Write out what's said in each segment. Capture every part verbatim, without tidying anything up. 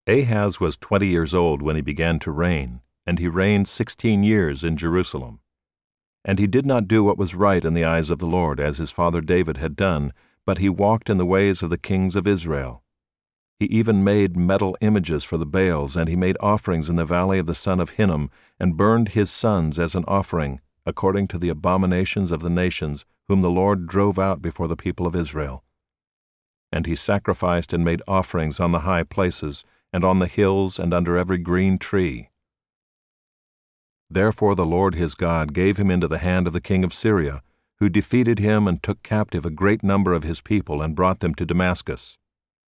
Ahaz was twenty years old when he began to reign, and he reigned sixteen years in Jerusalem. And he did not do what was right in the eyes of the Lord, as his father David had done, but he walked in the ways of the kings of Israel. He even made metal images for the Baals, and he made offerings in the valley of the son of Hinnom, and burned his sons as an offering, according to the abominations of the nations, whom the Lord drove out before the people of Israel. And he sacrificed and made offerings on the high places, and on the hills, and under every green tree. Therefore the Lord his God gave him into the hand of the king of Syria, who defeated him and took captive a great number of his people and brought them to Damascus.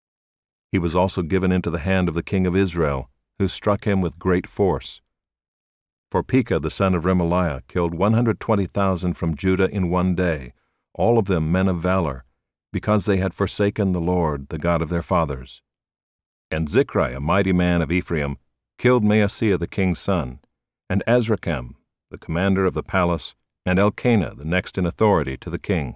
He was also given into the hand of the king of Israel, who struck him with great force. For Pekah the son of Remaliah killed one hundred twenty thousand from Judah in one day, all of them men of valor, because they had forsaken the Lord, the God of their fathers. And Zichri, a mighty man of Ephraim, killed Maaseiah the king's son, and Azrikam, the commander of the palace, and Elkanah, the next in authority to the king.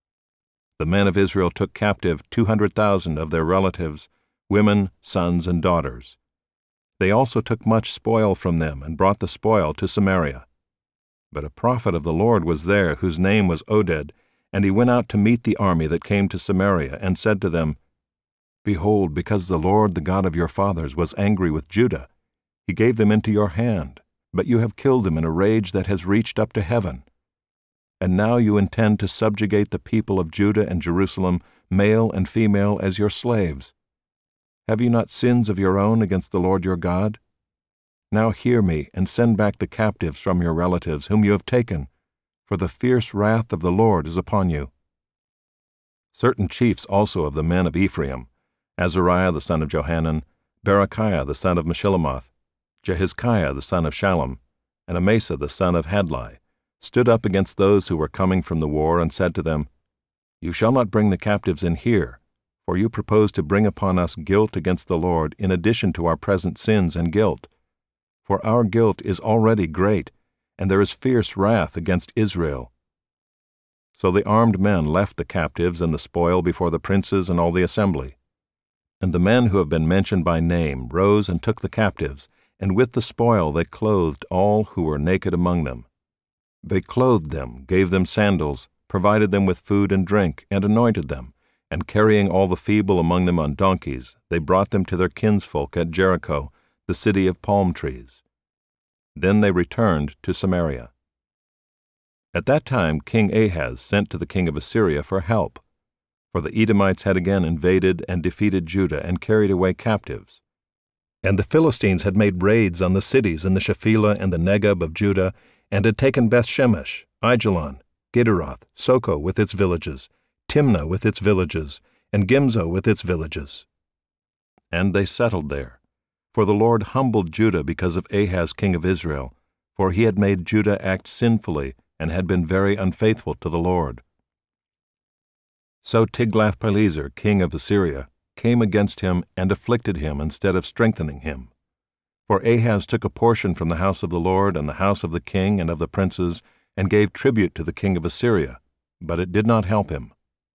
The men of Israel took captive two hundred thousand of their relatives, women, sons, and daughters. They also took much spoil from them, and brought the spoil to Samaria. But a prophet of the Lord was there, whose name was Oded, and he went out to meet the army that came to Samaria, and said to them, Behold, because the Lord, the God of your fathers, was angry with Judah, he gave them into your hand, but you have killed them in a rage that has reached up to heaven. And now you intend to subjugate the people of Judah and Jerusalem, male and female, as your slaves. Have you not sins of your own against the Lord your God? Now hear me, and send back the captives from your relatives, whom you have taken, for the fierce wrath of the Lord is upon you. Certain chiefs also of the men of Ephraim, Azariah the son of Johanan, Berechiah the son of Meshillemoth, Jehizkiah the son of Shallum, and Amasa the son of Hadlai, stood up against those who were coming from the war, and said to them, You shall not bring the captives in here, for you propose to bring upon us guilt against the Lord in addition to our present sins and guilt. For our guilt is already great, and there is fierce wrath against Israel. So the armed men left the captives and the spoil before the princes and all the assembly. And the men who have been mentioned by name rose and took the captives, and with the spoil they clothed all who were naked among them. They clothed them, gave them sandals, provided them with food and drink, and anointed them, and carrying all the feeble among them on donkeys, they brought them to their kinsfolk at Jericho, the city of palm trees. Then they returned to Samaria. At that time King Ahaz sent to the king of Assyria for help, for the Edomites had again invaded and defeated Judah and carried away captives. And the Philistines had made raids on the cities in the Shephelah and the Negeb of Judah, and had taken Bethshemesh, Aijalon, Gederoth, Soko with its villages, Timnah with its villages, and Gimzo with its villages. And they settled there. For the Lord humbled Judah because of Ahaz king of Israel, for he had made Judah act sinfully, and had been very unfaithful to the Lord. So Tiglath-Pileser, king of Assyria, came against him and afflicted him instead of strengthening him. For Ahaz took a portion from the house of the Lord and the house of the king and of the princes, and gave tribute to the king of Assyria, but it did not help him.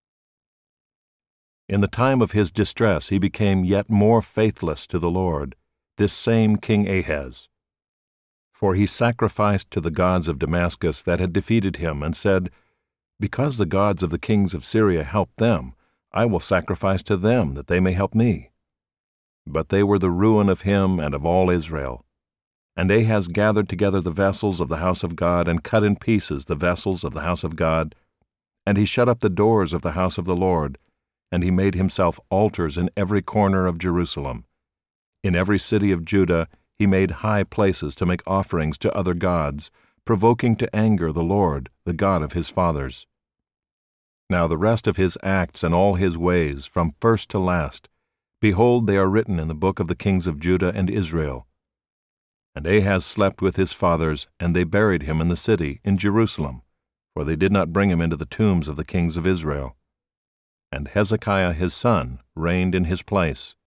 In the time of his distress he became yet more faithless to the Lord, this same King Ahaz. For he sacrificed to the gods of Damascus that had defeated him, and said, Because the gods of the kings of Syria helped them, I will sacrifice to them, that they may help me. But they were the ruin of him and of all Israel. And Ahaz gathered together the vessels of the house of God, and cut in pieces the vessels of the house of God. And he shut up the doors of the house of the Lord, and he made himself altars in every corner of Jerusalem. In every city of Judah he made high places to make offerings to other gods, provoking to anger the Lord, the God of his fathers. Now the rest of his acts and all his ways, from first to last, behold, they are written in the book of the kings of Judah and Israel. And Ahaz slept with his fathers, and they buried him in the city, in Jerusalem, for they did not bring him into the tombs of the kings of Israel. And Hezekiah his son reigned in his place.